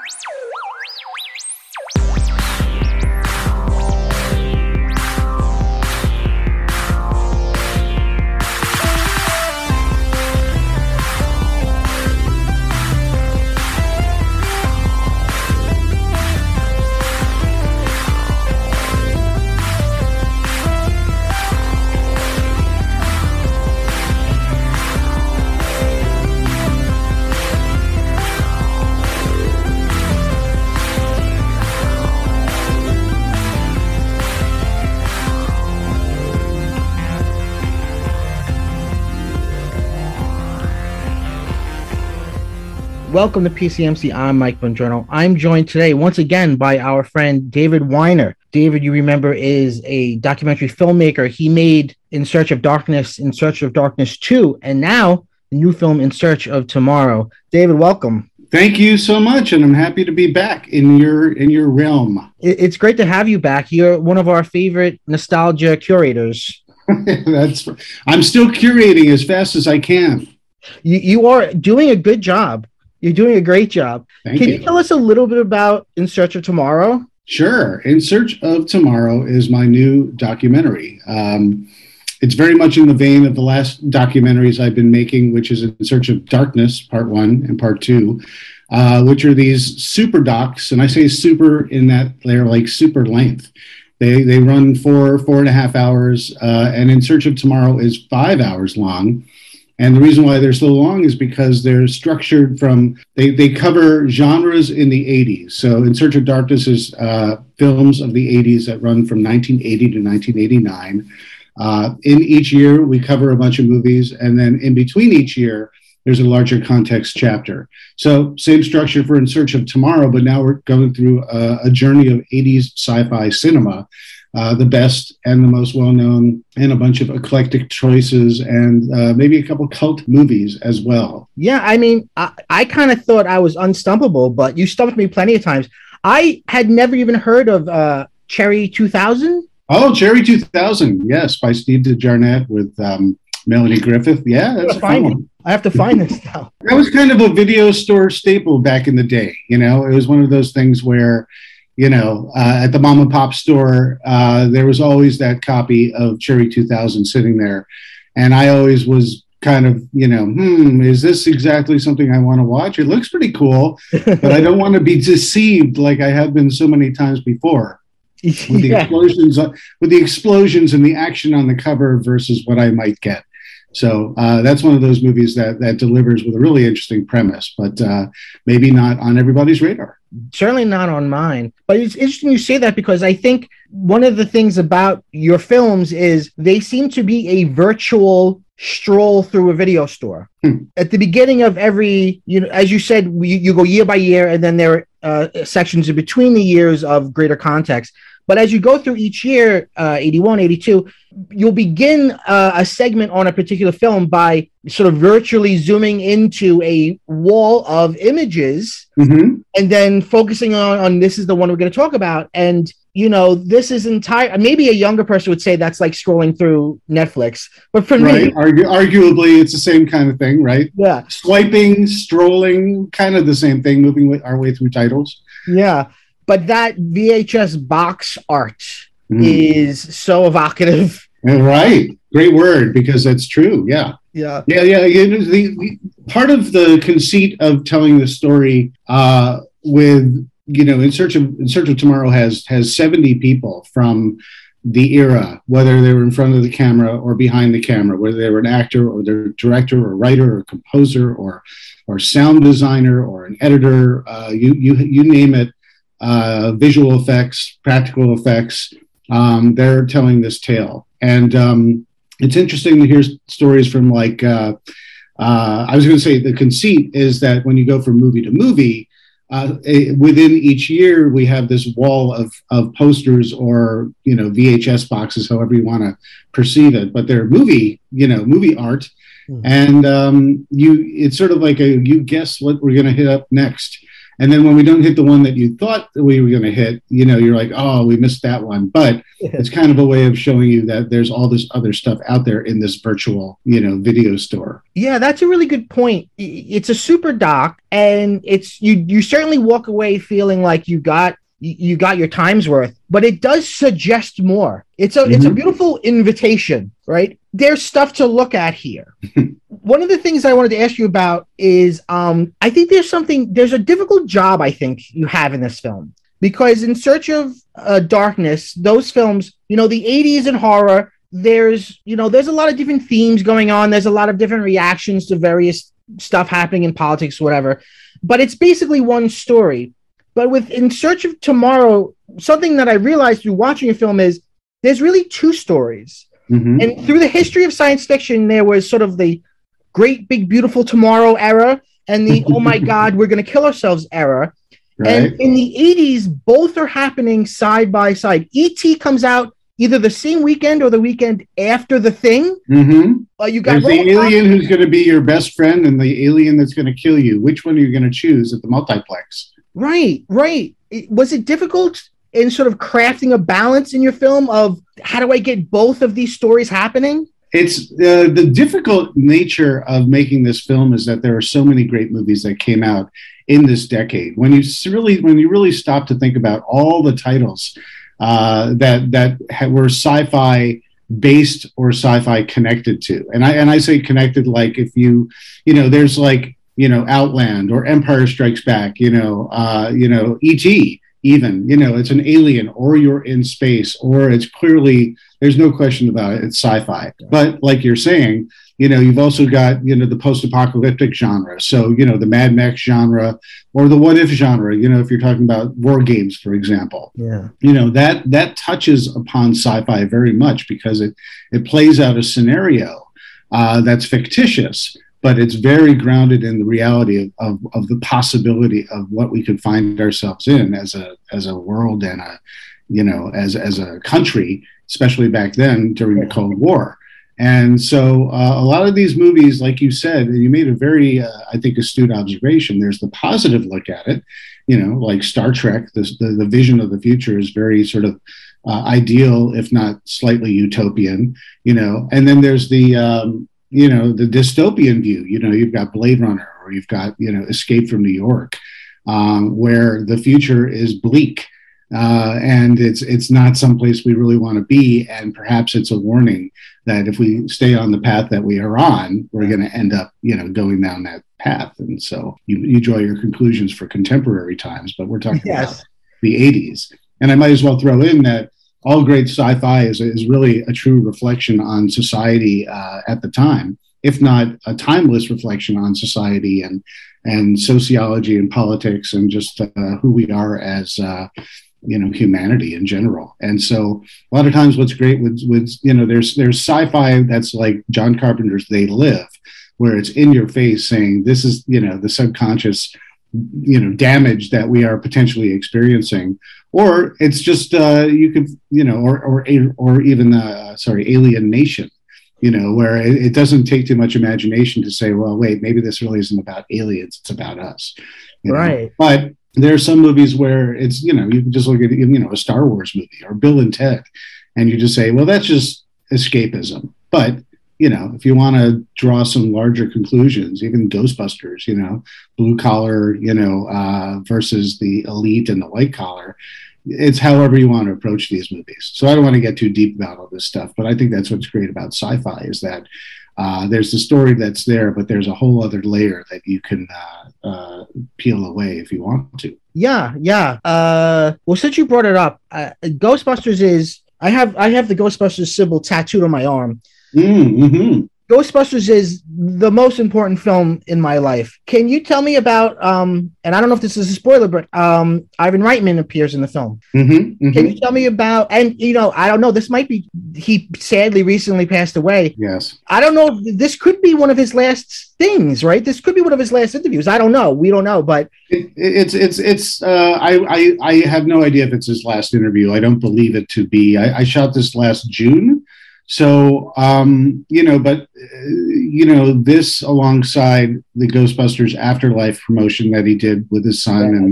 Welcome to PCMC. I'm Mike Bongiorno. I'm joined today once again by our friend David Weiner. David, you remember, is a documentary filmmaker. He made In Search of Darkness, In Search of Darkness 2, and now the new film In Search of Tomorrow. David, welcome. Thank you so much, and I'm happy to be back in your realm. It's great to have you back. You're one of our favorite nostalgia curators. I'm still curating as fast as I can. You are doing a good job. You're doing a great job. Can you tell us a little bit about In Search of Tomorrow? Sure. In Search of Tomorrow is my new documentary. It's very much in the vein of the last documentaries I've been making, which is In Search of Darkness, Part 1 and Part 2, which are these super docs. And I say super in that they're like super length. They run 4.5 hours, and In Search of Tomorrow is 5 hours long. And the reason why they're so long is because they're structured from, they cover genres in the 80s. So In Search of Darkness is films of the 80s that run from 1980 to 1989. In each year, we cover a bunch of movies. And then in between each year, there's a larger context chapter. So same structure for In Search of Tomorrow, but now we're going through a journey of 80s sci-fi cinema. The best and the most well-known, and a bunch of eclectic choices, and maybe a couple cult movies as well. Yeah, I mean, I kind of thought I was unstumpable, but you stumped me plenty of times. I had never even heard of Cherry 2000. Oh, Cherry 2000, yes, by Steve DeJarnette with Melanie Griffith. Yeah, that's a fun one. I have to find this now. That was kind of a video store staple back in the day. You know, it was one of those things where, you know, at the mom and pop store, there was always that copy of Cherry 2000 sitting there. And I always was kind of, you know, is this exactly something I want to watch? It looks pretty cool, but I don't want to be deceived like I have been so many times before with the explosions and the action on the cover versus what I might get. So that's one of those movies that delivers with a really interesting premise, but maybe not on everybody's radar. Certainly not on mine. But it's interesting you say that, because I think one of the things about your films is they seem to be a virtual stroll through a video store. At the beginning of every, you know, as you said, you go year by year, and then there are sections in between the years of greater context. But as you go through each year, 81, 82, you'll begin a segment on a particular film by sort of virtually zooming into a wall of images, and then focusing on this is the one we're going to talk about. And, you know, this is maybe a younger person would say that's like scrolling through Netflix. But for me, arguably, it's the same kind of thing, right? Yeah. Swiping, strolling, kind of the same thing, moving our way through titles. Yeah. But that VHS box art is so evocative. Right. Great word, because that's true. Yeah. Yeah. The part of the conceit of telling the story with, you know, In Search of Tomorrow has 70 people from the era, whether they were in front of the camera or behind the camera, whether they were an actor or they're director or writer or composer or sound designer or an editor, you name it. Visual effects, practical effects, they're telling this tale. And it's interesting to hear stories from like, I was going to say the conceit is that when you go from movie to movie, within each year, we have this wall of posters or, you know, VHS boxes, however you want to perceive it, but they're movie art. And it's sort of like you guess what we're going to hit up next. And then when we don't hit the one that you thought that we were going to hit, you're like, oh, we missed that one. But it's kind of a way of showing you that there's all this other stuff out there in this virtual, video store. Yeah, that's a really good point. It's a super doc, and it's you certainly walk away feeling like you got your time's worth, but it does suggest more. It's a beautiful invitation, right? There's stuff to look at here. One of the things I wanted to ask you about is I think there's a difficult job I think you have in this film, because In Search of Darkness, those films, the 80s and horror, there's a lot of different themes going on. There's a lot of different reactions to various stuff happening in politics, whatever, but it's basically one story. But with In Search of Tomorrow, something that I realized through watching a film is there's really two stories. Mm-hmm. And through the history of science fiction, there was sort of the great, big, beautiful tomorrow era and the, oh my God, we're going to kill ourselves era. Right. And in the 80s, both are happening side by side. E.T. comes out either the same weekend or the weekend after The Thing. Mm-hmm. You got the alien who's going to be your best friend and the alien that's going to kill you. Which one are you going to choose at the multiplex? Right. Was it difficult in sort of crafting a balance in your film of how do I get both of these stories happening? It's the difficult nature of making this film is that there are so many great movies that came out in this decade. When you really stop to think about all the titles that were sci-fi based or sci-fi connected to, and I say connected, like if there's like Outland or Empire Strikes Back, E.T. even, it's an alien, or you're in space, or it's clearly, there's no question about it, it's sci-fi. But like you're saying, you've also got, the post-apocalyptic genre. So, the Mad Max genre or the what if genre, if you're talking about war games, for example, that touches upon sci-fi very much because it plays out a scenario that's fictitious, but it's very grounded in the reality of the possibility of what we could find ourselves in as a world and as a country, especially back then during the Cold War. And so a lot of these movies, like you said, you made a very, I think, astute observation. There's the positive look at it, like Star Trek, the vision of the future is very sort of ideal, if not slightly utopian, and then there's the dystopian view. You've got Blade Runner, or you've got, Escape from New York, where the future is bleak. And it's not someplace we really want to be. And perhaps it's a warning that if we stay on the path that we are on, we're going to end up, going down that path. And so you draw your conclusions for contemporary times, but we're talking about the 80s. And I might as well throw in that all great sci-fi is really a true reflection on society at the time, if not a timeless reflection on society and sociology and politics and just who we are as humanity in general. And so a lot of times what's great with there's sci-fi that's like John Carpenter's They Live, where it's in your face saying this is the subconscious damage that we are potentially experiencing, or it's just you could or even Alien Nation, where it doesn't take too much imagination to say, well, wait, maybe this really isn't about aliens, it's about us, right? But there are some movies where it's you can just look at a Star Wars movie or Bill and Ted, and you just say, well, that's just escapism. But if you want to draw some larger conclusions, even Ghostbusters, blue collar, versus the elite and the white collar, it's however you want to approach these movies. So I don't want to get too deep about all this stuff, but I think that's what's great about sci-fi is that there's the story that's there, but there's a whole other layer that you can peel away if you want to. Yeah. Well, since you brought it up, Ghostbusters is, I have the Ghostbusters symbol tattooed on my arm. Mm-hmm. Ghostbusters is the most important film in my life. Can you tell me about, and I don't know if this is a spoiler, but Ivan Reitman appears in the film. Mm-hmm, mm-hmm. Can you tell me about, and I don't know, this might be, he sadly recently passed away. Yes. I don't know, this could be one of his last things, right? This could be one of his last interviews. I don't know. We don't know, but. I have no idea if it's his last interview. I don't believe it to be. I shot this last June. So, but this alongside the Ghostbusters Afterlife promotion that he did with his son,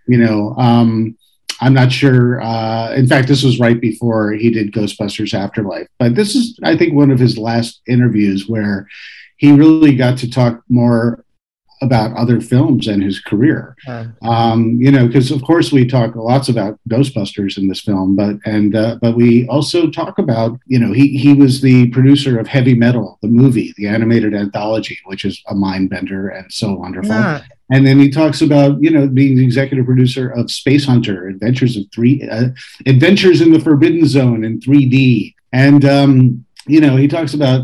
I'm not sure. In fact, this was right before he did Ghostbusters Afterlife. But this is, I think, one of his last interviews where he really got to talk more about other films and his career. Because of course we talk lots about Ghostbusters in this film, but we also talk about, he was the producer of Heavy Metal, the movie, the animated anthology, which is a mind bender and so wonderful. Yeah. And then he talks about, being the executive producer of Space Hunter, Adventures in the Forbidden Zone in 3D. And, he talks about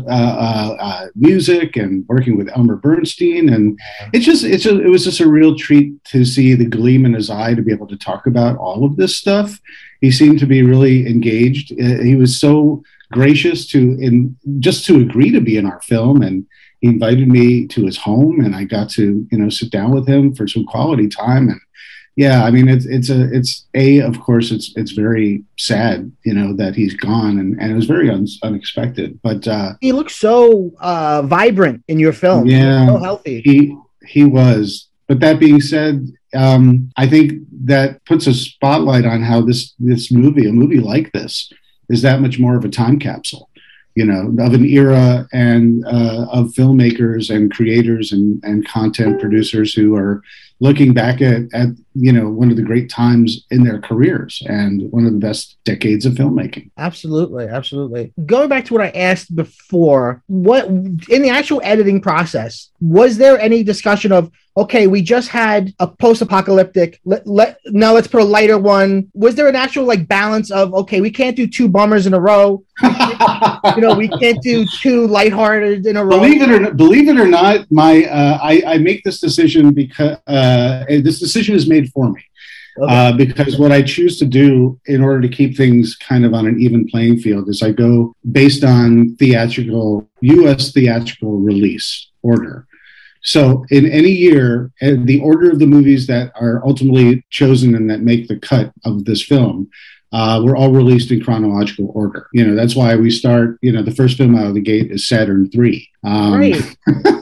music and working with Elmer Bernstein, and it was just a real treat to see the gleam in his eye to be able to talk about all of this stuff. He seemed to be really engaged. He was so gracious just to agree to be in our film, and he invited me to his home, and I got to sit down with him for some quality time. And yeah, I mean, of course, it's very sad, that he's gone, and it was very unexpected. But he looks so vibrant in your film. Yeah, so healthy. He was. But that being said, I think that puts a spotlight on how this movie, a movie like this, is that much more of a time capsule, of an era and of filmmakers and creators and content producers who are looking back at one of the great times in their careers and one of the best decades of filmmaking. Absolutely. Going back to what I asked before, what in the actual editing process, was there any discussion of, okay, we just had a post-apocalyptic, now let's put a lighter one? Was there an actual balance of, okay, we can't do two bummers in a row, we can't do two lighthearted in a row? Believe it or not, I make this decision because this decision is made for me. Okay. Because what I choose to do in order to keep things kind of on an even playing field is I go based on U.S. theatrical release order. So in any year, the order of the movies that are ultimately chosen and that make the cut of this film, were all released in chronological order. That's why we start, the first film out of the gate is Saturn III. Right.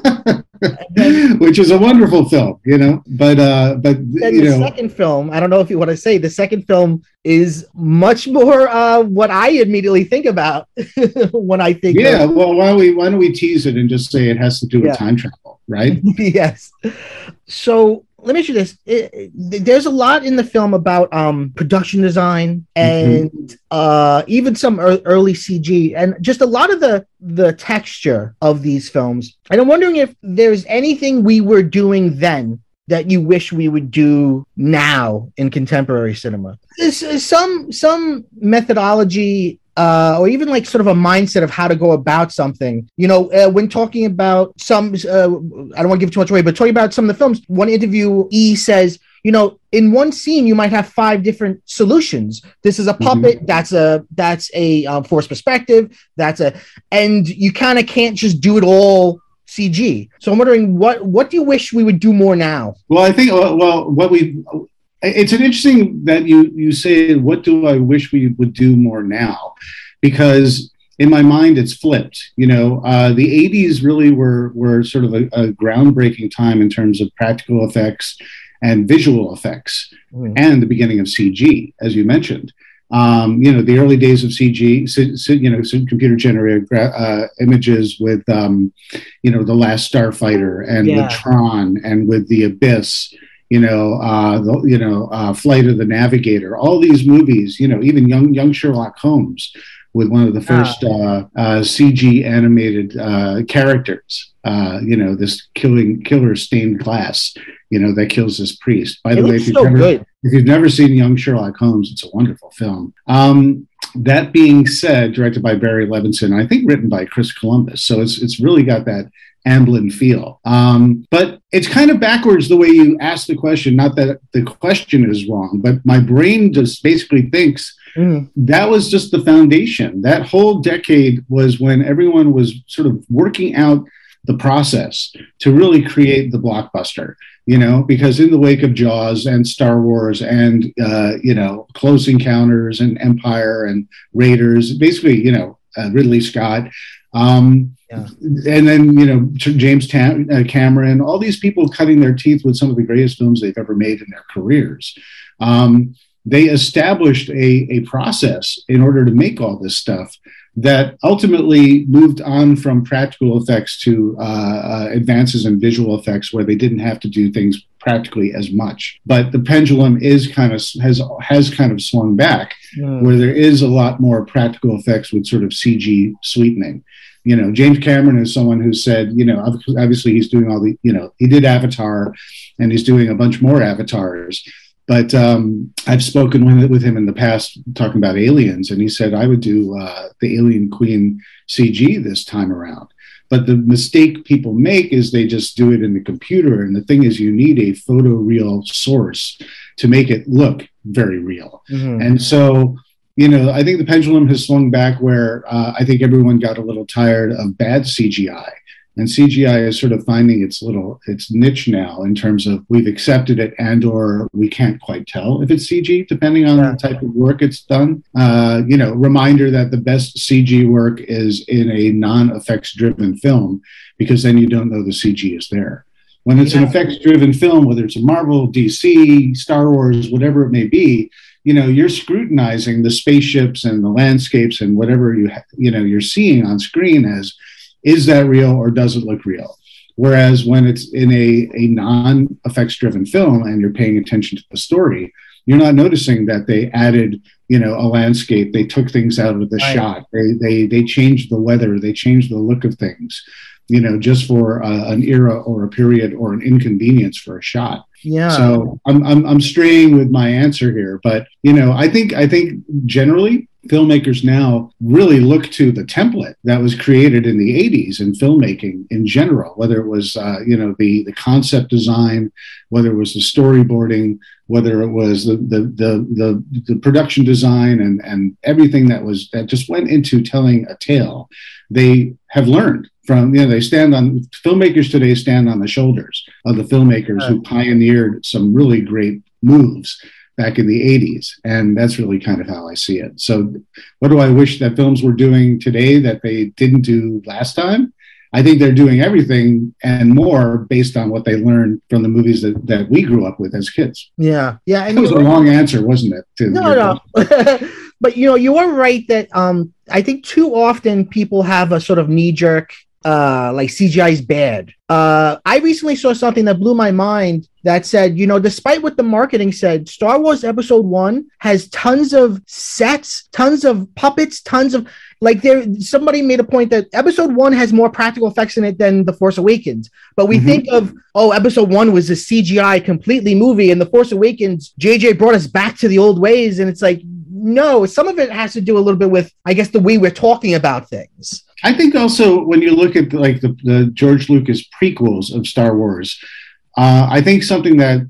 Which is a wonderful film, but the second film, I don't know if you want to say, the second film is much more what I immediately think about when I think. Yeah, well, why don't we tease it and just say it has to do with time travel, right? Yes. So let me ask you this. There's a lot in the film about production design and even some early CG and just a lot of the texture of these films. And I'm wondering if there's anything we were doing then that you wish we would do now in contemporary cinema. Is some methodology or even sort of a mindset of how to go about something. When talking about some, I don't want to give too much away, but talking about some of the films, one interviewee says, in one scene, you might have 5 different solutions. This is a puppet. That's a forced perspective. And you kind of can't just do it all CG. So I'm wondering, what do you wish we would do more now? Well, I think, it's an interesting that you say, what do I wish we would do more now? Because in my mind, it's flipped. The 80s really were sort of a groundbreaking time in terms of practical effects and visual effects and the beginning of CG, as you mentioned. The early days of CG, computer generated images with, The Last Starfighter and with Tron and with The Abyss. Flight of the Navigator, all these movies, even young Sherlock Holmes with one of the first CG animated characters, this killer stained glass, that kills this priest. By the way, if you've never seen Young Sherlock Holmes, it's a wonderful film. That being said, directed by Barry Levinson, I think written by Chris Columbus. So it's really got that Amblin feel. But it's kind of backwards the way you ask the question. Not that the question is wrong, but my brain just basically thinks that was just the foundation. That whole decade was when everyone was sort of working out the process to really create the blockbuster, because in the wake of Jaws and Star Wars and, Close Encounters and Empire and Raiders, basically, Ridley Scott. And then, James Cameron, all these people cutting their teeth with some of the greatest films they've ever made in their careers. They established a process in order to make all this stuff that ultimately moved on from practical effects to advances in visual effects, where they didn't have to do things practically as much. But the pendulum is has kind of swung back, where there is a lot more practical effects with sort of CG sweetening. James Cameron is someone who said, obviously he's doing all the, he did Avatar, and he's doing a bunch more Avatars. But I've spoken with him in the past talking about Aliens, and he said, I would do the Alien Queen CG this time around. But the mistake people make is they just do it in the computer. And the thing is, you need a photoreal source to make it look very real. Mm-hmm. And so, I think the pendulum has swung back where I think everyone got a little tired of bad CGI. And CGI is sort of finding its niche now, in terms of we've accepted it, and/or we can't quite tell if it's CG, depending on the type of work it's done. Reminder that the best CG work is in a non-effects driven film, because then you don't know the CG is there. When it's an effects driven film, whether it's a Marvel, DC, Star Wars, whatever it may be, you're scrutinizing the spaceships and the landscapes and whatever you're seeing on screen as, is that real or does it look real? Whereas when it's in a non-effects driven film and you're paying attention to the story, you're not noticing that they added, a landscape. They took things out of the shot. They changed the weather. They changed the look of things, just for an era or a period or an inconvenience for a shot. Yeah. So I'm straying with my answer here, but I think generally filmmakers now really look to the template that was created in the 80s in filmmaking in general, whether it was the concept design, whether it was the storyboarding, whether it was the production design and everything that just went into telling a tale. They have learned from, filmmakers today stand on the shoulders of the filmmakers who pioneered some really great moves back in the 80s. And that's really kind of how I see it. So what do I wish that films were doing today that they didn't do last time? I think they're doing everything and more based on what they learned from the movies that we grew up with as kids. Yeah. Yeah. And it was a long answer, wasn't it? No. But, you are right that I think too often people have a sort of knee-jerk, like CGI is bad. I recently saw something that blew my mind that said, despite what the marketing said, Star Wars Episode 1 has tons of sets, tons of puppets, tons of, somebody made a point that Episode 1 has more practical effects in it than The Force Awakens. But we think of, Episode 1 was a CGI completely movie, and The Force Awakens, JJ brought us back to the old ways, and it's like, no, some of it has to do a little bit with, I guess, the way we're talking about things. I think also when you look at the George Lucas prequels of Star Wars, I think something that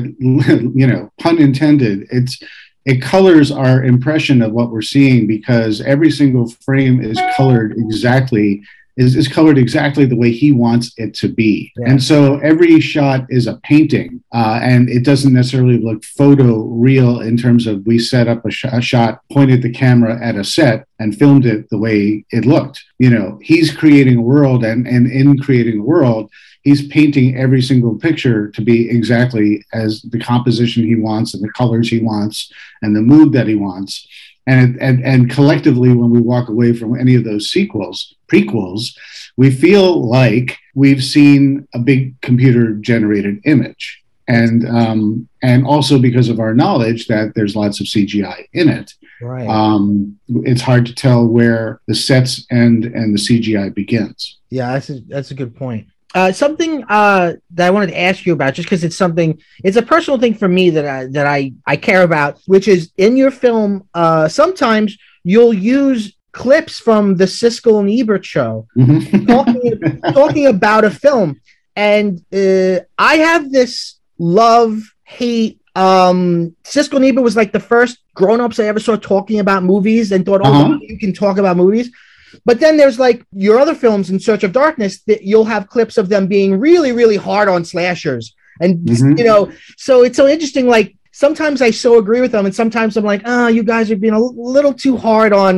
pun intended, it colors our impression of what we're seeing, because every single frame is colored exactly the way he wants it to be. Yeah. And so every shot is a painting, and it doesn't necessarily look photo real in terms of we set up a shot, pointed the camera at a set and filmed it the way it looked. He's creating a world, and in creating a world, he's painting every single picture to be exactly as the composition he wants and the colors he wants and the mood that he wants. And collectively, when we walk away from any of those prequels, we feel like we've seen a big computer-generated image. And also because of our knowledge that there's lots of CGI in it, right. It's hard to tell where the sets end and the CGI begins. Yeah, that's a good point. Something that I wanted to ask you about, just because it's a personal thing for me that I care about, which is in your film, sometimes you'll use clips from the Siskel and Ebert show talking about a film. And I have this love-hate. Siskel and Ebert was like the first grown-ups I ever saw talking about movies and thought, you can talk about movies. But then there's like your other films, In Search of Darkness, that you'll have clips of them being really, really hard on slashers. And, so it's so interesting. Like sometimes I so agree with them, and sometimes I'm like, you guys are being a little too hard on,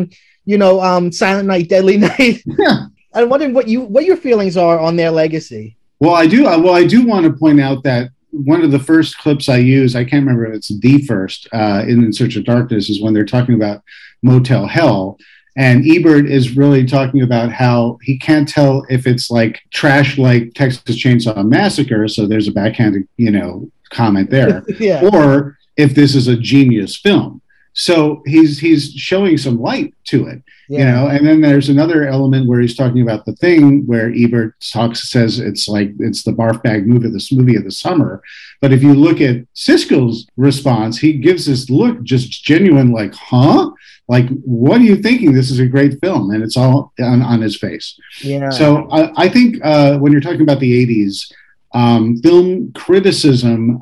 Silent Night, Deadly Night. Yeah. I'm wondering what your feelings are on their legacy. Well, I do want to point out that one of the first clips I use, I can't remember if it's the first, in Search of Darkness, is when they're talking about Motel Hell. And Ebert is really talking about how he can't tell if it's like trash like Texas Chainsaw Massacre, so there's a backhanded, comment there, Yeah. or if this is a genius film. So he's showing some light to it, Yeah. and then there's another element where he's talking about The Thing, where Ebert says it's the barf bag movie of the summer. But if you look at Siskel's response, he gives this look just genuine, like, huh? Like, what are you thinking? This is a great film, and it's all on his face. Yeah. So I think when you're talking about the 80s, film criticism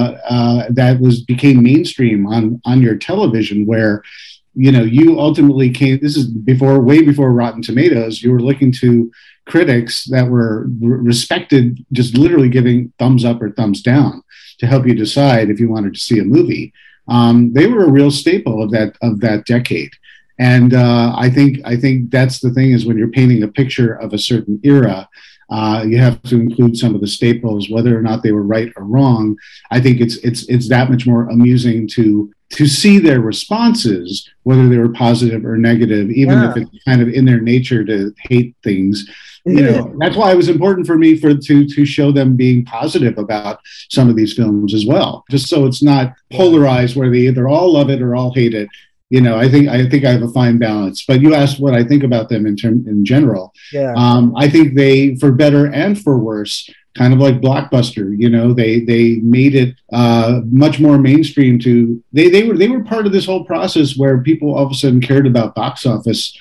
that became mainstream on your television, where you ultimately came. This is way before Rotten Tomatoes. You were looking to critics that were respected, just literally giving thumbs up or thumbs down to help you decide if you wanted to see a movie. They were a real staple of that decade. And I think that's the thing, is when you're painting a picture of a certain era, you have to include some of the staples, whether or not they were right or wrong. I think it's that much more amusing to see their responses, whether they were positive or negative, even if it's kind of in their nature to hate things. That's why it was important for me to show them being positive about some of these films as well, just so it's not polarized where they either all love it or all hate it. I think I have a fine balance. But you asked what I think about them in general. Yeah. I think they, for better and for worse, kind of like Blockbuster, they made it much more mainstream. They were part of this whole process where people all of a sudden cared about box office,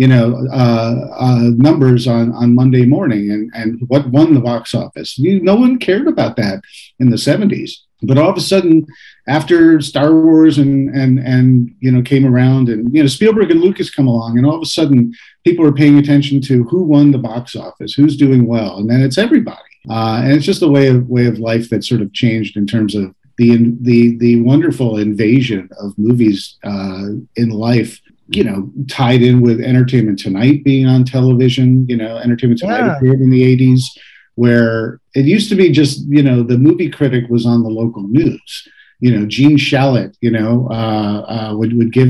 numbers on Monday morning and what won the box office. No one cared about that in the 70s. But all of a sudden, after Star Wars and came around, and Spielberg and Lucas come along, and all of a sudden people are paying attention to who won the box office, who's doing well, and then it's everybody. And it's just a way of life that sort of changed in terms of the wonderful invasion of movies in life. Tied in with Entertainment Tonight being on television. Entertainment Tonight appeared in the 80s, where it used to be just, the movie critic was on the local news. Gene Shalit, would give,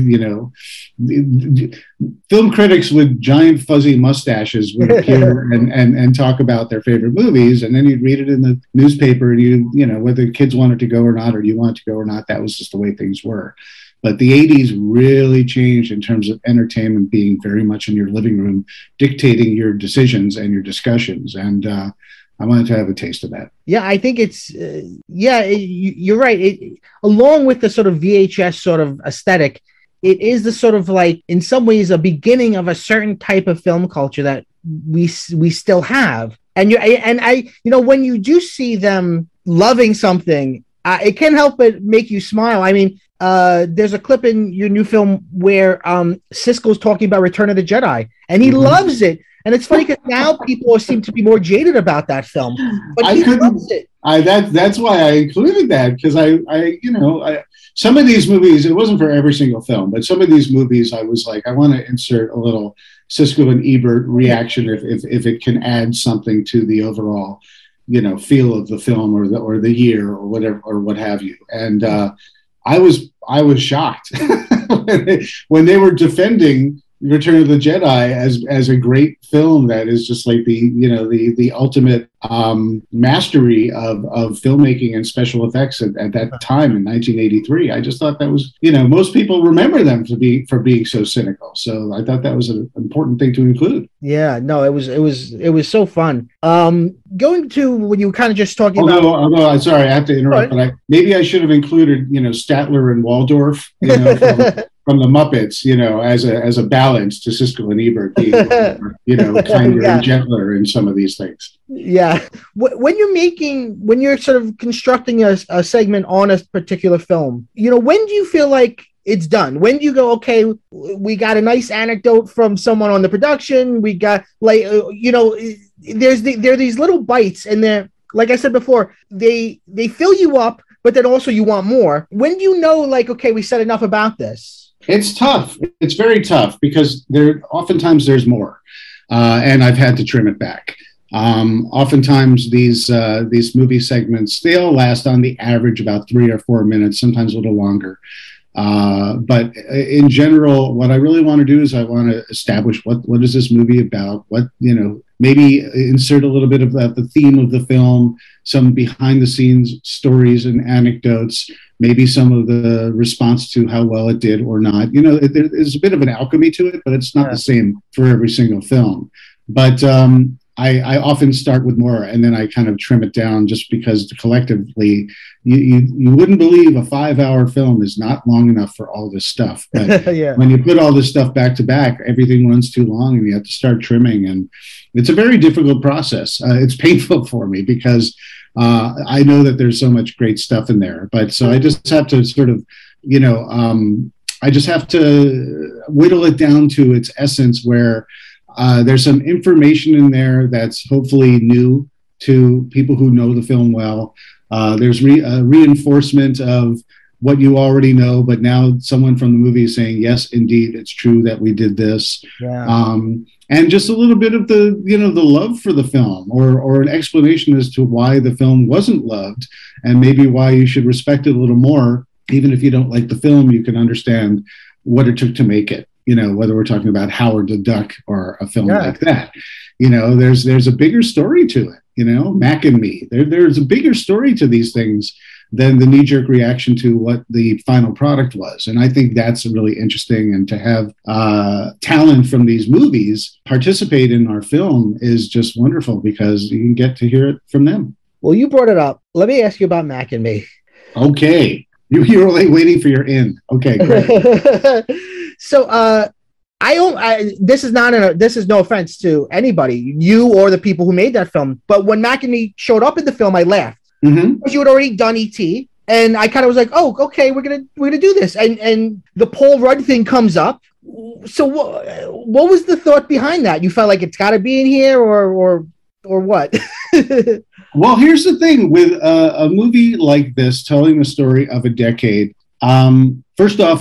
film critics with giant fuzzy mustaches would appear and talk about their favorite movies. And then you'd read it in the newspaper, and whether kids wanted to go or not, or you wanted to go or not, that was just the way things were. But the 80s really changed in terms of entertainment being very much in your living room, dictating your decisions and your discussions. And I wanted to have a taste of that. Yeah, I think it's, you're right. Along with the sort of VHS sort of aesthetic, it is the sort of like, in some ways, a beginning of a certain type of film culture that we still have. And when you do see them loving something, it can't help but make you smile. I mean, there's a clip in your new film where Siskel's talking about Return of the Jedi, and he loves it. And it's funny because now people seem to be more jaded about that film, but he loves it. That's why I included that, because I some of these movies, it wasn't for every single film, but some of these movies I was like, I want to insert a little Siskel and Ebert reaction if it can add something to the overall, feel of the film or the year or whatever or what have you. And I was shocked when they were defending Return of the Jedi as a great film that is just like the ultimate mastery of filmmaking and special effects at that time in 1983. I just thought that was, most people remember them for being so cynical. So I thought that was an important thing to include. Yeah, no, it was so fun. Going to when you were kind of just talking about. Although I'm sorry, I have to interrupt, but maybe I should have included, Statler and Waldorf, from the Muppets, as a balance to Siskel and Ebert being, kinder and gentler in some of these things. Yeah. When you're sort of constructing a segment on a particular film, when do you feel like it's done? When do you go, okay, we got a nice anecdote from someone on the production. We got there are these little bites, and they're, like I said before, they fill you up, but then also you want more. When do you know, like, okay, we said enough about this? It's tough. It's very tough because oftentimes there's more, and I've had to trim it back. Oftentimes these movie segments, they all last on the average about 3 or 4 minutes, sometimes a little longer. But in general, what I really want to do is I want to establish what is this movie about? Maybe insert a little bit of the theme of the film, some behind the scenes stories and anecdotes, maybe some of the response to how well it did or not. There's a bit of an alchemy to it, but it's not the same for every single film. But I often start with more, and then I kind of trim it down just because collectively, you wouldn't believe a 5-hour film is not long enough for all this stuff. But when you put all this stuff back to back, everything runs too long, and you have to start trimming. And it's a very difficult process. It's painful for me because I know that there's so much great stuff in there. But so I just have to sort of, I just have to whittle it down to its essence where there's some information in there that's hopefully new to people who know the film well. There's reinforcement of what you already know, but now someone from the movie is saying, yes, indeed, it's true that we did this. Yeah. And just a little bit of the love for the film or an explanation as to why the film wasn't loved and maybe why you should respect it a little more. Even if you don't like the film, you can understand what it took to make it. Whether we're talking about Howard the Duck or a film like that, there's a bigger story to it, Mac and Me. There's a bigger story to these things than the knee-jerk reaction to what the final product was. And I think that's really interesting. And to have talent from these movies participate in our film is just wonderful because you can get to hear it from them. Well, you brought it up. Let me ask you about Mac and Me. Okay. You're only waiting for your in. Okay, great. So, this is no offense to anybody, you or the people who made that film, but when Mac and Me showed up in the film, I laughed because you had already done E.T. and I kind of was like, oh, okay, we're gonna do this, and the Paul Rudd thing comes up. So, what was the thought behind that? You felt like it's got to be in here, or what? Well, here's the thing with a movie like this, telling the story of a decade. First off,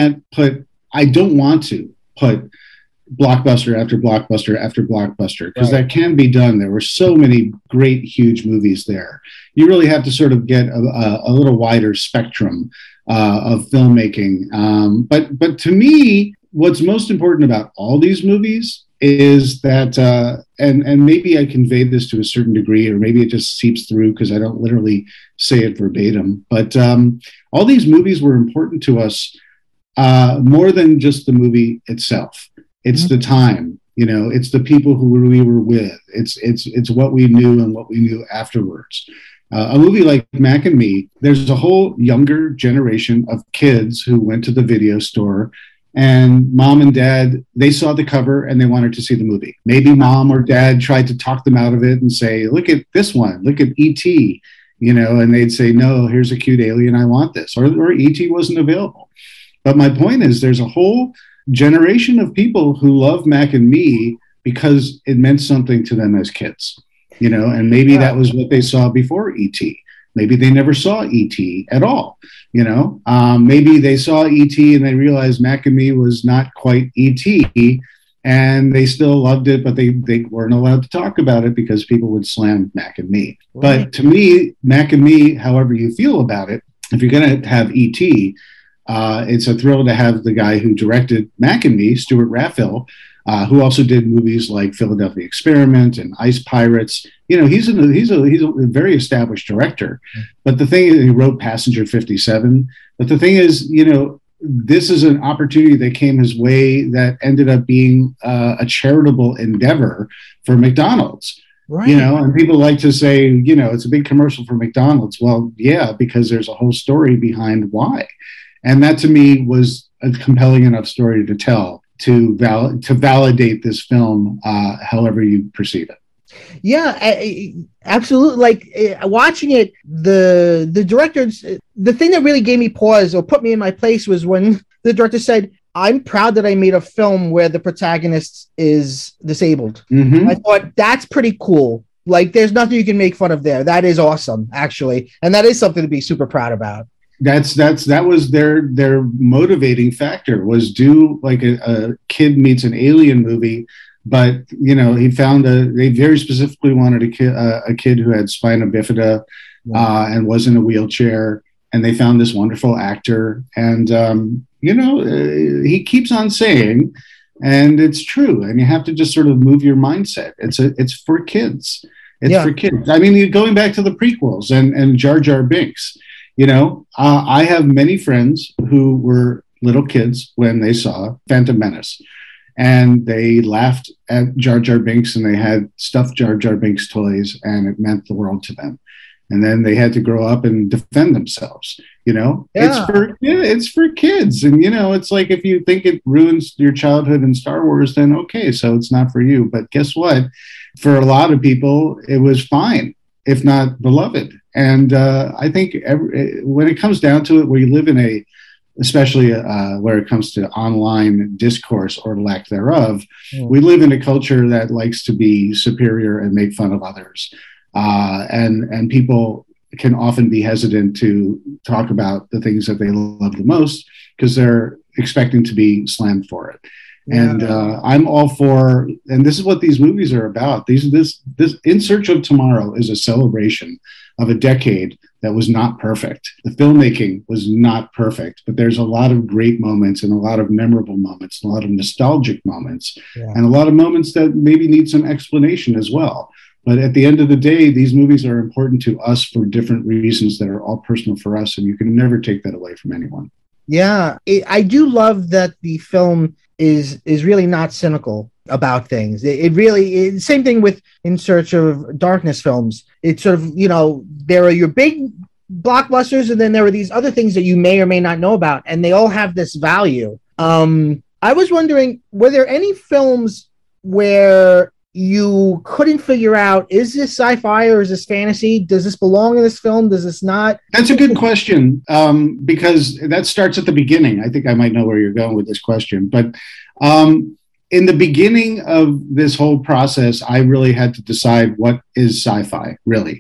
I don't want to put blockbuster after blockbuster after blockbuster because that can be done. There were so many great, huge movies there. You really have to sort of get a little wider spectrum of filmmaking. But to me, what's most important about all these movies is that, and maybe I conveyed this to a certain degree, or maybe it just seeps through because I don't literally say it verbatim, but all these movies were important to us more than just the movie itself. It's the time, it's the people who we were with. It's what we knew and what we knew afterwards. A movie like Mac and Me, there's a whole younger generation of kids who went to the video store and mom and dad, they saw the cover and they wanted to see the movie. Maybe mom or dad tried to talk them out of it and say, look at this one, look at E.T., and they'd say, no, here's a cute alien, I want this. Or E.T. wasn't available. But my point is there's a whole generation of people who love Mac and Me because it meant something to them as kids, and maybe that was what they saw before E.T. Maybe they never saw E.T. at all, maybe they saw E.T. and they realized Mac and Me was not quite E.T. and they still loved it, but they weren't allowed to talk about it because people would slam Mac and Me. Right. But to me, Mac and Me, however you feel about it, if you're going to have E.T., it's a thrill to have the guy who directed Mac and Me, Stuart Raffill, who also did movies like Philadelphia Experiment and Ice Pirates. He's a very established director. But the thing is, he wrote Passenger 57. But the thing is, this is an opportunity that came his way that ended up being a charitable endeavor for McDonald's. Right. And people like to say, it's a big commercial for McDonald's. Well, yeah, because there's a whole story behind why. And that to me was a compelling enough story to tell to validate this film, however you perceive it. Yeah, absolutely. Like watching it, the directors, the thing that really gave me pause or put me in my place was when the director said, I'm proud that I made a film where the protagonist is disabled. I thought that's pretty cool. Like there's nothing you can make fun of there. That is awesome, actually. And that is something to be super proud about. that was their motivating factor, was do like a kid meets an alien movie. But he found they very specifically wanted a kid who had spina bifida and was in a wheelchair, and they found this wonderful actor. And he keeps on saying, and it's true, and you have to just sort of move your mindset. It's for kids. It's for kids. I mean, going back to the prequels and Jar Jar Binks, I have many friends who were little kids when they saw Phantom Menace, and they laughed at Jar Jar Binks, and they had stuffed Jar Jar Binks toys, and it meant the world to them. And then they had to grow up and defend themselves. It's for kids. And it's like, if you think it ruins your childhood in Star Wars, then okay, so it's not for you. But guess what? For a lot of people, it was fine, if not beloved. And I think when it comes down to it, we live in especially where it comes to online discourse or lack thereof, we live in a culture that likes to be superior and make fun of others. And people can often be hesitant to talk about the things that they love the most because they're expecting to be slammed for it. Yeah. And I'm all for, and this is what these movies are about. This In Search of Tomorrow is a celebration of a decade that was not perfect. The filmmaking was not perfect, but there's a lot of great moments and a lot of memorable moments, a lot of nostalgic moments, and a lot of moments that maybe need some explanation as well. But at the end of the day, these movies are important to us for different reasons that are all personal for us, and you can never take that away from anyone. Yeah, I do love that the film is really not cynical about things. Same thing with In Search of Darkness films. It's sort of, there are your big blockbusters, and then there are these other things that you may or may not know about, and they all have this value. I was wondering, were there any films where you couldn't figure out, is this sci-fi or is this fantasy? Does this belong in this film? Does this not? That's a good question, because that starts at the beginning. I think I might know where you're going with this question. But in the beginning of this whole process, I really had to decide what is sci-fi, really,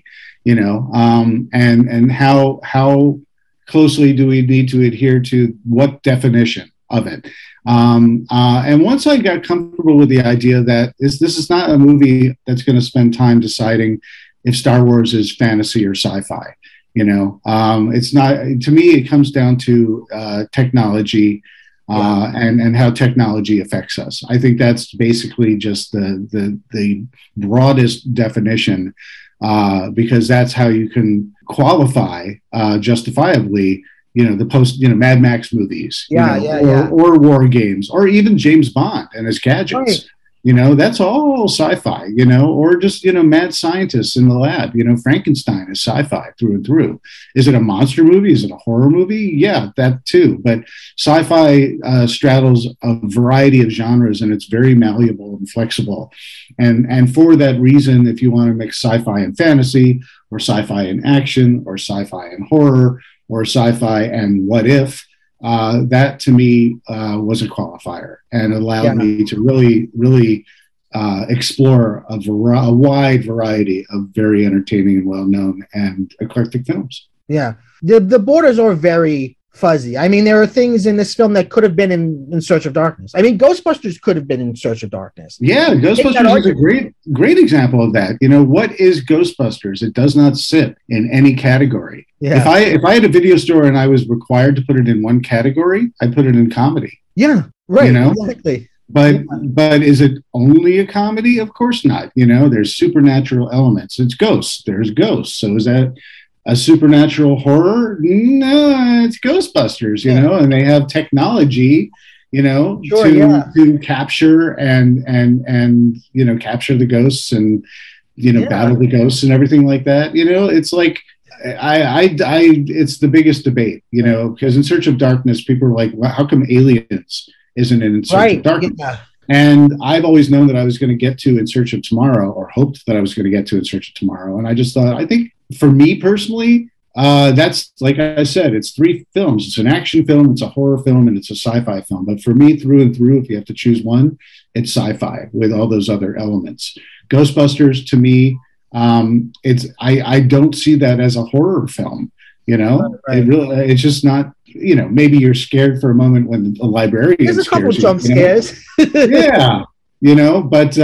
and how closely do we need to adhere to what definition of it. And once I got comfortable with the idea that this is not a movie that's going to spend time deciding if Star Wars is fantasy or sci-fi, it's not. To me, it comes down to technology and how technology affects us. I think that's basically just the broadest definition, because that's how you can qualify justifiably the post, Mad Max movies, or war games, or even James Bond and his gadgets. Right. That's all sci-fi, or just, mad scientists in the lab. Frankenstein is sci-fi through and through. Is it a monster movie? Is it a horror movie? Yeah, that too. But sci-fi straddles a variety of genres, and it's very malleable and flexible. And for that reason, if you want to mix sci-fi and fantasy, or sci-fi and action, or sci-fi and horror, or sci-fi and what if, that to me was a qualifier and allowed me to really, really explore a wide variety of very entertaining and well-known and eclectic films. Yeah, the borders are very fuzzy. I mean, there are things in this film that could have been in Search of Darkness. I mean, Ghostbusters could have been in Search of Darkness. Yeah, Ghostbusters is a great example of that. What is Ghostbusters? It does not sit in any category. Yeah. If I had a video store and I was required to put it in one category, I'd put it in comedy. Yeah, right. Exactly. But is it only a comedy? Of course not. There's supernatural elements. It's ghosts. There's ghosts. So is that a supernatural horror? No, it's Ghostbusters, and they have technology, to capture and capture the ghosts and, battle the ghosts and everything like that. It's like, it's the biggest debate, because In Search of Darkness, people are like, well, how come Aliens isn't in Search of Darkness? Yeah. And I've always known that I was going to get to In Search of Tomorrow, or hoped that I was going to get to In Search of Tomorrow. And I just thought, I think for me personally, that's, like I said, it's 3 films. It's an action film, it's a horror film, and it's a sci-fi film. But for me, through and through, if you have to choose one, it's sci-fi with all those other elements. Ghostbusters, to me, I don't see that as a horror film. You know, Right. it's just not. Maybe you're scared for a moment when the librarian. There's a couple jump scares scares. Yeah, but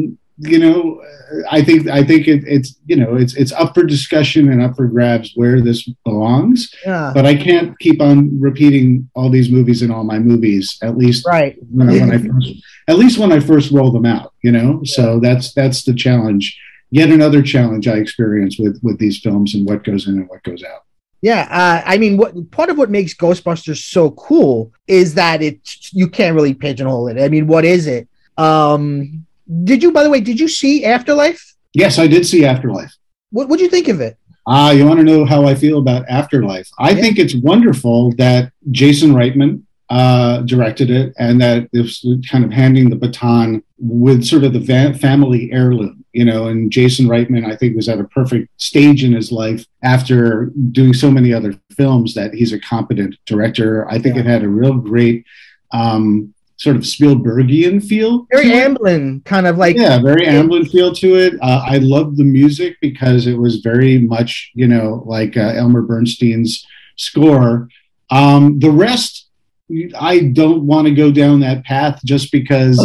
I think it's up for discussion and up for grabs where this belongs. Yeah. But I can't keep on repeating all these movies in all my movies. At least right. when I first roll them out. So that's the challenge. Yet another challenge I experience with these films and what goes in and what goes out. Yeah, I mean, part of what makes Ghostbusters so cool is that you can't really pigeonhole it. I mean, what is it? By the way, did you see Afterlife? Yes, I did see Afterlife. What'd you think of it? You want to know how I feel about Afterlife? I think it's wonderful that Jason Reitman directed it, and that this kind of handing the baton with sort of the family heirloom, and Jason Reitman, I think, was at a perfect stage in his life after doing so many other films that he's a competent director. I think it had a real great sort of Spielbergian feel. Very Amblin, kind of like. Yeah, very Amblin feel to it. I loved the music because it was very much, like Elmer Bernstein's score. The rest, I don't want to go down that path just because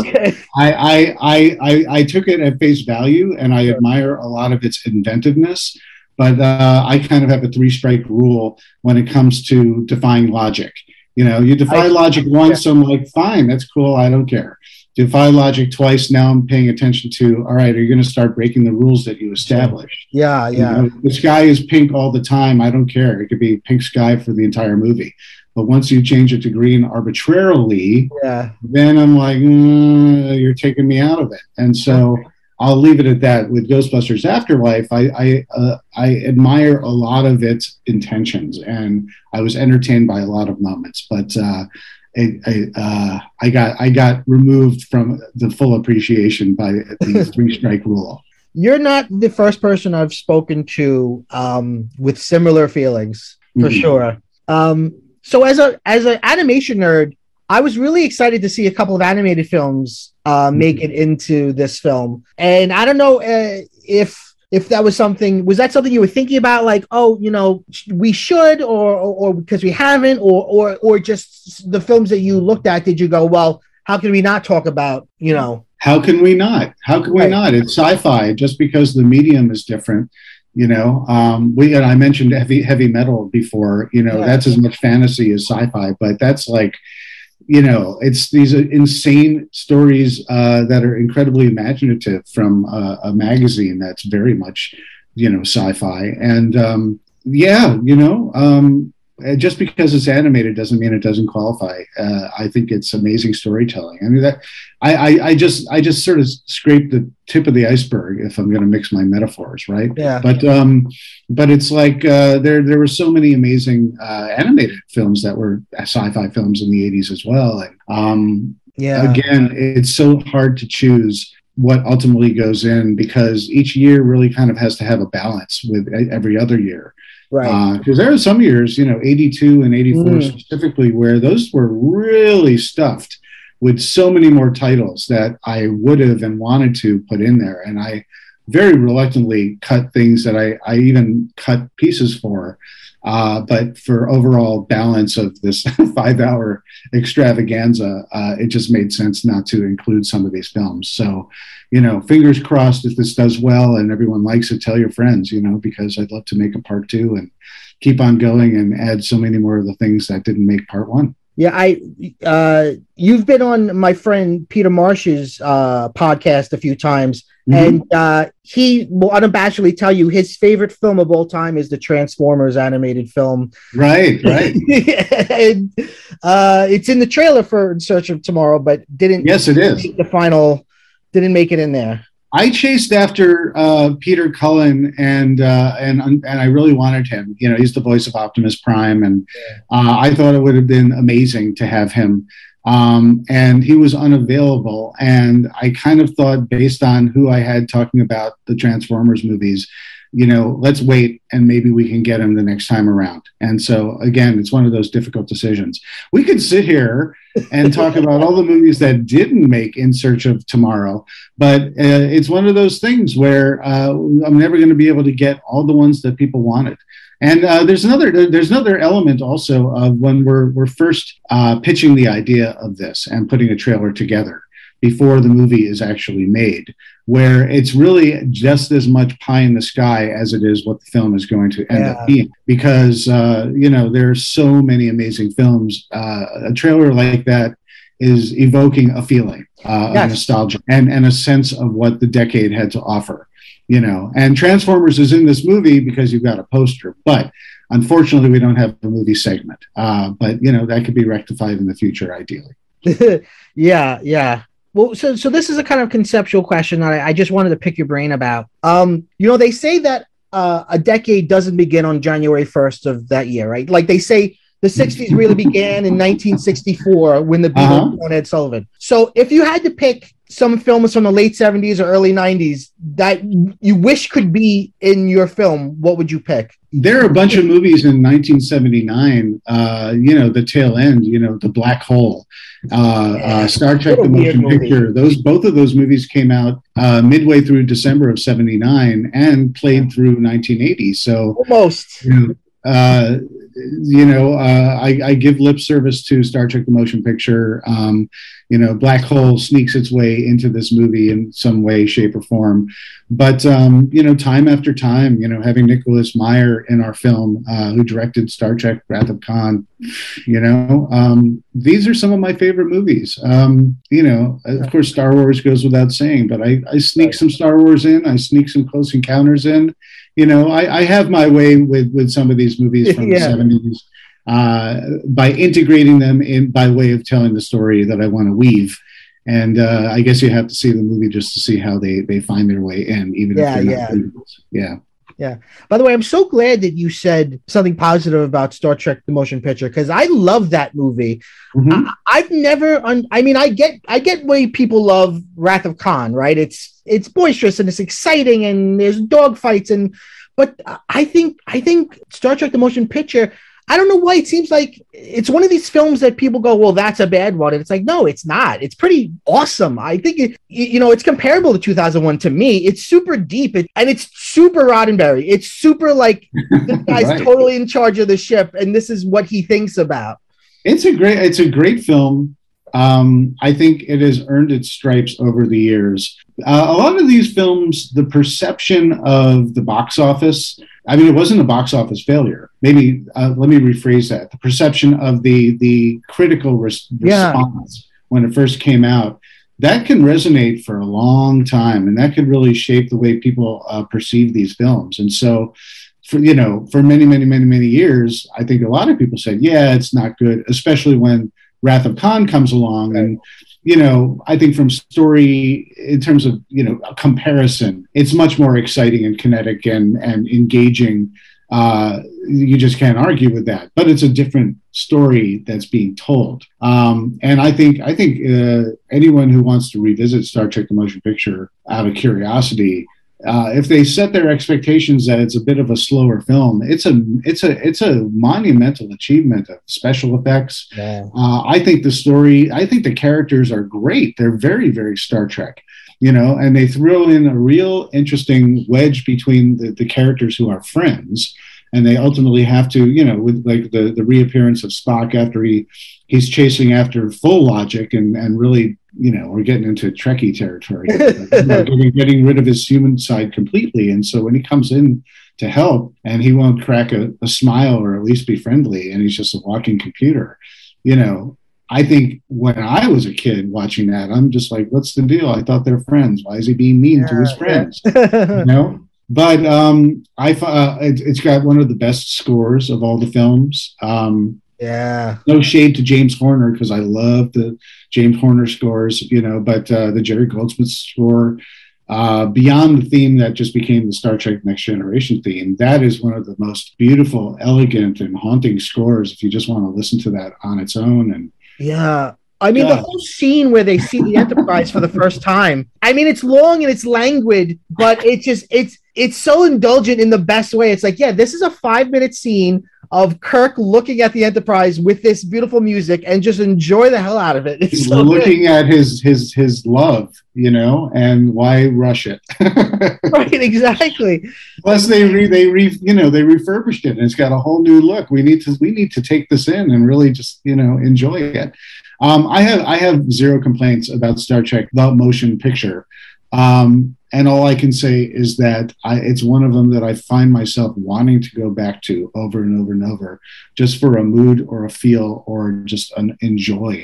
I took it at face value and I admire a lot of its inventiveness, but I kind of have a 3-strike rule when it comes to defying logic. You defy logic once, I'm like, fine, that's cool, I don't care. Defy logic twice, now I'm paying attention to, all right, are you going to start breaking the rules that you established? Yeah. The sky is pink all the time, I don't care. It could be pink sky for the entire movie. But once you change it to green arbitrarily, then I'm like, you're taking me out of it. And so I'll leave it at that. With Ghostbusters Afterlife, I admire a lot of its intentions, and I was entertained by a lot of moments. But I got removed from the full appreciation by the 3-strike rule. You're not the first person I've spoken to with similar feelings, for sure. So as an animation nerd, I was really excited to see a couple of animated films make it into this film. And I don't know if that was something you were thinking about, like, we should, or because we haven't, or just the films that you looked at, did you go, well, how can we not talk about, How can we not? It's sci-fi. Just because the medium is different. I mentioned heavy metal before. That's as much fantasy as sci-fi, but that's like, it's these insane stories that are incredibly imaginative from a magazine that's very much, sci-fi. And just because it's animated doesn't mean it doesn't qualify. I think it's amazing storytelling. I mean, that I just sort of scraped the tip of the iceberg, if I'm going to mix my metaphors, right? Yeah. But it's like there were so many amazing animated films that were sci-fi films in the 80s as well. And again, it's so hard to choose what ultimately goes in, because each year really kind of has to have a balance with every other year. Right. Because there are some years, 82 and 84 specifically, where those were really stuffed with so many more titles that I would have and wanted to put in there. And I very reluctantly cut things that I even cut pieces for. But for overall balance of this 5-hour extravaganza, it just made sense not to include some of these films. So, fingers crossed if this does well and everyone likes it, tell your friends, because I'd love to make a part 2 and keep on going and add so many more of the things that didn't make part 1. Yeah, you've been on my friend Peter Marsh's podcast a few times, and he will unabashedly tell you his favorite film of all time is the Transformers animated film. Right. And it's in the trailer for In Search of Tomorrow, but didn't. Yes, it is. Didn't make it in there. I chased after Peter Cullen, and I really wanted him. He's the voice of Optimus Prime, and I thought it would have been amazing to have him. And he was unavailable, and I kind of thought, based on who I had talking about the Transformers movies, let's wait and maybe we can get him the next time around. And so again, it's one of those difficult decisions. We could sit here and talk about all the movies that didn't make In Search of Tomorrow, but it's one of those things where I'm never going to be able to get all the ones that people wanted. And there's another element also of when we're first pitching the idea of this and putting a trailer together before the movie is actually made, where it's really just as much pie in the sky as it is what the film is going to end up being. Because there's so many amazing films. A trailer like that is evoking a feeling of nostalgia and a sense of what the decade had to offer. And Transformers is in this movie because you've got a poster, but unfortunately we don't have a movie segment. But that could be rectified in the future, ideally. Yeah. Well, so this is a kind of conceptual question that I just wanted to pick your brain about. They say that a decade doesn't begin on January 1st of that year, right? Like they say the 60s really began in 1964 when the Beatles won Ed Sullivan. So if you had to pick some films from the late 70s or early 90s that you wish could be in your film, what would you pick? There are a bunch of movies in 1979, the tail end, the Black Hole, Star Trek, the motion picture. Both of those movies came out midway through December of 79 and played through 1980. So almost. I give lip service to Star Trek, the motion picture. Black Hole sneaks its way into this movie in some way, shape, or form. But, time after time, having Nicholas Meyer in our film, who directed Star Trek, Wrath of Khan, these are some of my favorite movies. Of course, Star Wars goes without saying, but I sneak some Star Wars in. I sneak some Close Encounters in. I have my way with some of these movies from the 70s by integrating them in by way of telling the story that I want to weave. And I guess you have to see the movie just to see how they find their way in, even if they're not movies. Yeah. By the way, I'm so glad that you said something positive about Star Trek: The Motion Picture, because I love that movie. Mm-hmm. I've never. I get why people love Wrath of Khan, right? It's boisterous and it's exciting and there's dogfights but I think Star Trek: The Motion Picture. I don't know why it seems like it's one of these films that people go, well, that's a bad one. And it's like, no, it's not. It's pretty awesome. I think, it's comparable to 2001 to me. It's super deep and it's super Roddenberry. It's super like the guy's right. Totally in charge of the ship. And this is what he thinks about. It's a great film. I think it has earned its stripes over the years. A lot of these films, the perception of the box office, it wasn't a box office failure. Maybe let me rephrase that. The perception of the critical response when it first came out, that can resonate for a long time, and that could really shape the way people perceive these films. And so, for many, many, many, many years, I think a lot of people said, yeah, it's not good, especially when Wrath of Khan comes along. And, I think from story, in terms of, a comparison, it's much more exciting and kinetic and engaging. You just can't argue with that, but it's a different story that's being told. And I think anyone who wants to revisit Star Trek: The Motion Picture out of curiosity, if they set their expectations that it's a bit of a slower film, it's a monumental achievement of special effects. Yeah. I think the characters are great. They're very, very Star Trek, and they throw in a real interesting wedge between the characters who are friends, and they ultimately have to, with like the reappearance of Spock after he's chasing after full logic and really, we're getting into Trekkie territory, getting rid of his human side completely. And so when he comes in to help and he won't crack a smile or at least be friendly, and he's just a walking computer, I think when I was a kid watching that, I'm just like, what's the deal? I thought they're friends. Why is he being mean to his friends? But it's got one of the best scores of all the films. No shade to James Horner, because I love the James Horner scores, but the Jerry Goldsmith score, beyond the theme that just became the Star Trek Next Generation theme, that is one of the most beautiful, elegant, and haunting scores if you just want to listen to that on its own. And the whole scene where they see the Enterprise for the first time, it's long and it's languid, but it's so indulgent in the best way. It's like, this is a 5-minute scene of Kirk looking at the Enterprise with this beautiful music and just enjoy the hell out of it. It's so looking at his love, and why rush it? Right, exactly. Plus, they refurbished it, and it's got a whole new look. We need to take this in and really just enjoy it. I have zero complaints about Star Trek: The Motion Picture. And all I can say is that it's one of them that I find myself wanting to go back to over and over and over, just for a mood or a feel or just an enjoy.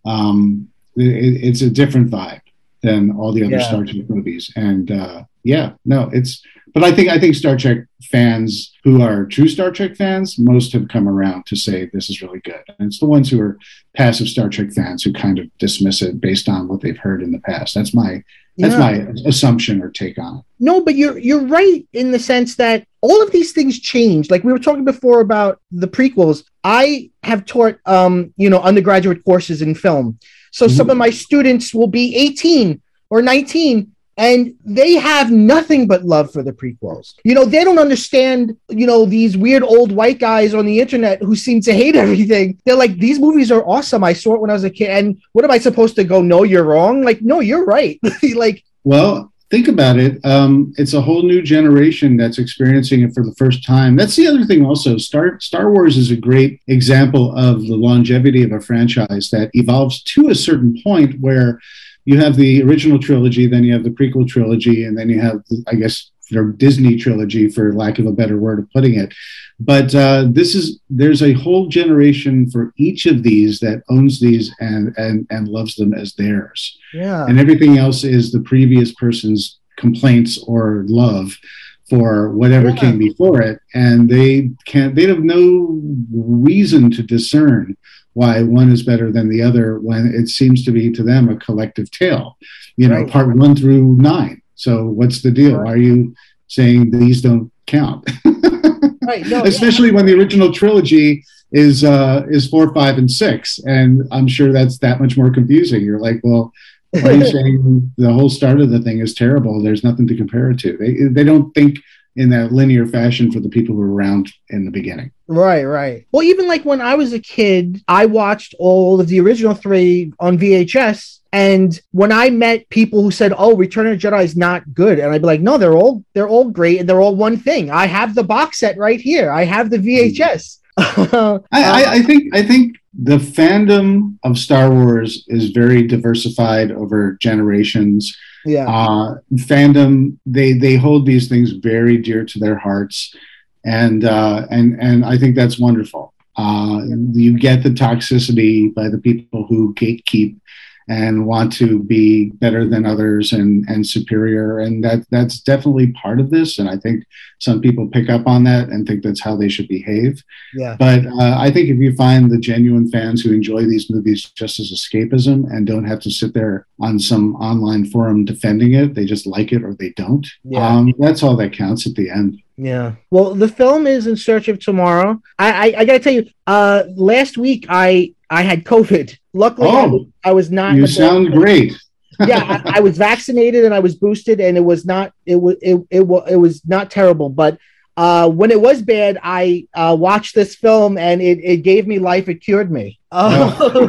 It's a different vibe than all the other Star Trek movies. And but I think Star Trek fans who are true Star Trek fans, most have come around to say this is really good. And it's the ones who are passive Star Trek fans who kind of dismiss it based on what they've heard in the past. That's my assumption or take on it. No, but you're right in the sense that all of these things change. Like we were talking before about the prequels. I have taught undergraduate courses in film. So some of my students will be 18 or 19 and they have nothing but love for the prequels. They don't understand, these weird old white guys on the internet who seem to hate everything. They're like, these movies are awesome. I saw it when I was a kid. And what am I supposed to go, no, you're wrong? Like, no, you're right. Well, think about it. It's a whole new generation that's experiencing it for the first time. That's the other thing also. Star Wars is a great example of the longevity of a franchise that evolves to a certain point where you have the original trilogy, then you have the prequel trilogy, and then you have, I guess, their Disney trilogy, for lack of a better word of putting it. But there's a whole generation for each of these that owns these and loves them as theirs. Yeah. And everything else is the previous person's complaints or love for whatever came before it. And they have no reason to discern why one is better than the other when it seems to be to them a collective tale, part 1 through 9. So what's the deal? Why are you saying these don't count? Right. No, especially when the original trilogy is 4, 5, and 6. And I'm sure that's that much more confusing. You're like, well, why are you saying the whole start of the thing is terrible? There's nothing to compare it to. They don't think in that linear fashion for the people who were around in the beginning. Right. Well, even like when I was a kid, I watched all of the original 3 on VHS. And when I met people who said, "Oh, Return of the Jedi is not good," and I'd be like, "No, they're all great, and they're all one thing. I have the box set right here. I have the VHS." I think the fandom of Star Wars is very diversified over generations. Yeah. Fandom, they hold these things very dear to their hearts, and I think that's wonderful. You get the toxicity by the people who gatekeep and want to be better than others and superior, and that's definitely part of this. And I think some people pick up on that and think that's how they should behave. Yeah. But I think if you find the genuine fans who enjoy these movies just as escapism and don't have to sit there on some online forum defending it, they just like it or they don't. Yeah. That's all that counts at the end. Yeah. Well, the film is In Search of Tomorrow. I got to tell you, last week I had COVID. Luckily, I was not. You sound great. Yeah, I was vaccinated and I was boosted, and it was not not terrible. But when it was bad, I watched this film and it gave me life. It cured me. I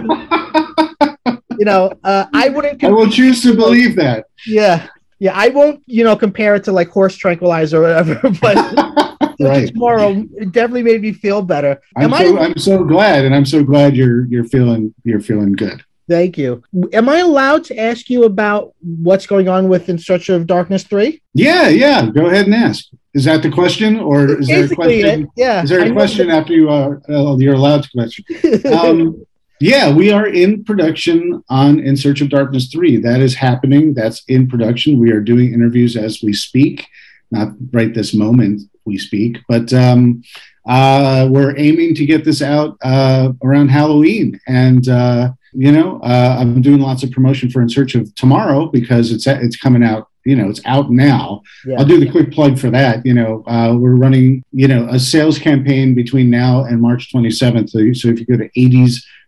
wouldn't. I will choose to believe that. Yeah. Yeah, I won't, compare it to like horse tranquilizer or whatever, but right. Tomorrow, it definitely made me feel better. I'm so glad, and I'm so glad you're feeling good. Thank you. Am I allowed to ask you about what's going on with In Search of Darkness 3? Yeah. Go ahead and ask. Is that the question, or is there a question? Yeah. Is there a question after you're allowed to question? Yeah, we are in production on In Search of Darkness 3. That is happening. That's in production. We are doing interviews as we speak, not right this moment we speak, but we're aiming to get this out around Halloween. And, I'm doing lots of promotion for In Search of Tomorrow because it's coming out. It's out now. Yeah. I'll do the quick plug for that. We're running, a sales campaign between now and March 27th. So if you go to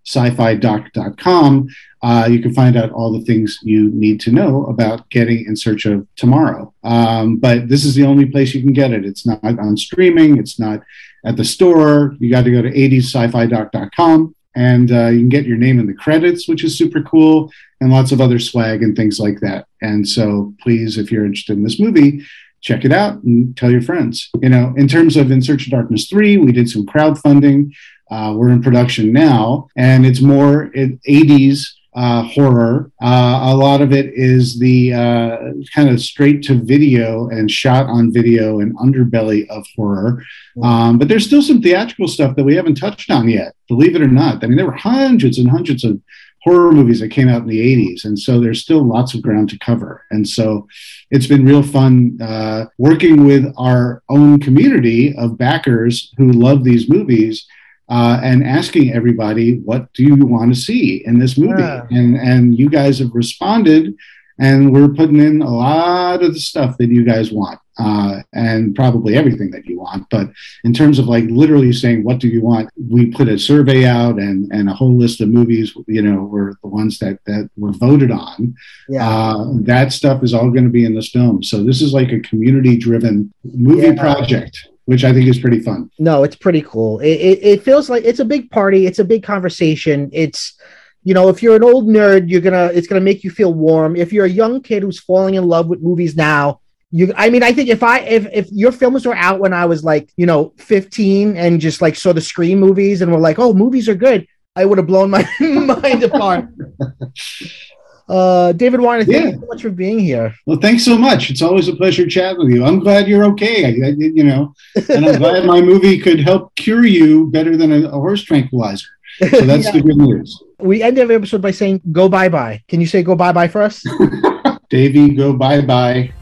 scifidoc.com, you can find out all the things you need to know about getting In Search of Tomorrow. But this is the only place you can get it. It's not on streaming. It's not at the store. You got to go to 80scifdoc.com, and you can get your name in the credits, which is super cool, and lots of other swag and things like that. And so please, if you're interested in this movie, check it out and tell your friends. You know, in terms of In Search of Darkness 3, we did some crowdfunding. We're in production now, and it's more 80s horror. A lot of it is the kind of straight to video and shot on video and underbelly of horror. But there's still some theatrical stuff that we haven't touched on yet, believe it or not. I mean, there were hundreds and hundreds of horror movies that came out in the 80s. And so there's still lots of ground to cover. And so it's been real fun working with our own community of backers who love these movies and asking everybody, what do you want to see in this movie? Yeah. And you guys have responded, and we're putting in a lot of the stuff that you guys want, and probably everything that you want. But in terms of like literally saying, what do you want? We put a survey out, and a whole list of movies, you know, were the ones that were voted on. Yeah. That stuff is all going to be in this film. So this is like a community-driven movie project, which I think is pretty fun. No, it's pretty cool. It feels like it's a big party. It's a big conversation. It's, you know, if you're an old nerd, it's gonna make you feel warm. If you're a young kid who's falling in love with movies now, I think if your films were out when I was like, you know, 15 and just like saw the Scream movies and were like, oh, movies are good, I would have blown my mind apart. David Weiner, thank you so much for being here. Well, thanks so much. It's always a pleasure chatting with you. I'm glad you're okay. You know, and I'm glad my movie could help cure you better than a horse tranquilizer. So that's the good news. We end every episode by saying, go bye-bye. Can you say go bye-bye for us? Davey, go bye-bye.